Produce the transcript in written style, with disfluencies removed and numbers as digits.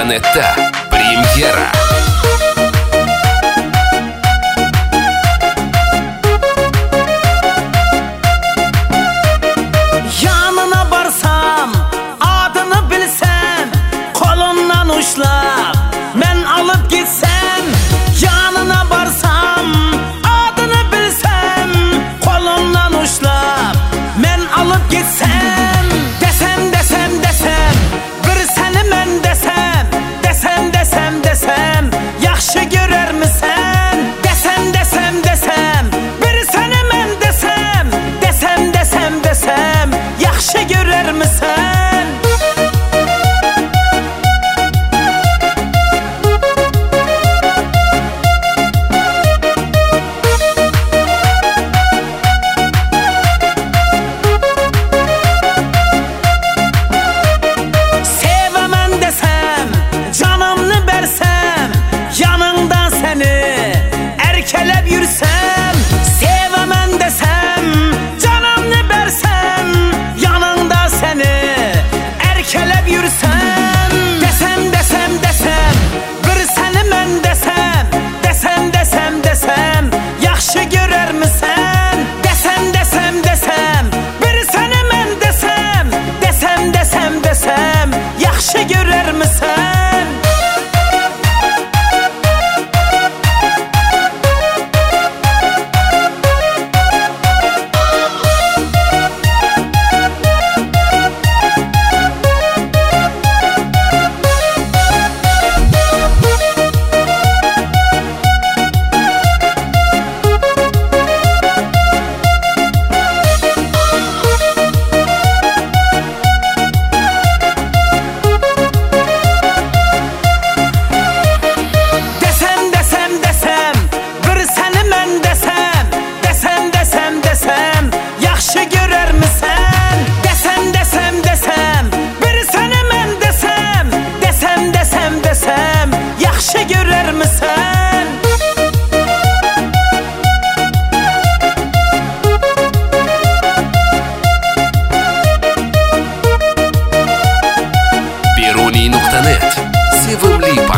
Biruni.net'da premyera. Yanına barsam, adını bilsem, kolundan uçlap men alıp gitsem. Yanına barsam, adını bilsem, kolundan uçlap men alıp gitsem. Desem, bir seni men desem, yaxşı görer misin? Desem, bir seni men desem, yaxşı görer misin? Sevemem desem, canımını versem, yanında seni erkelep yürsem. Sevemem desem, canımını versem, yanında seni erkelep yürsem. Desem, bir seni men desem, yaxşı görer misin? Desem, bir seni men desem, yaxşı görer misin? Desem, bir seni men desem, yaxşı görer misin? Desem, bir seni men desem, yaxşı görer misin? Biruni.net. Sevimli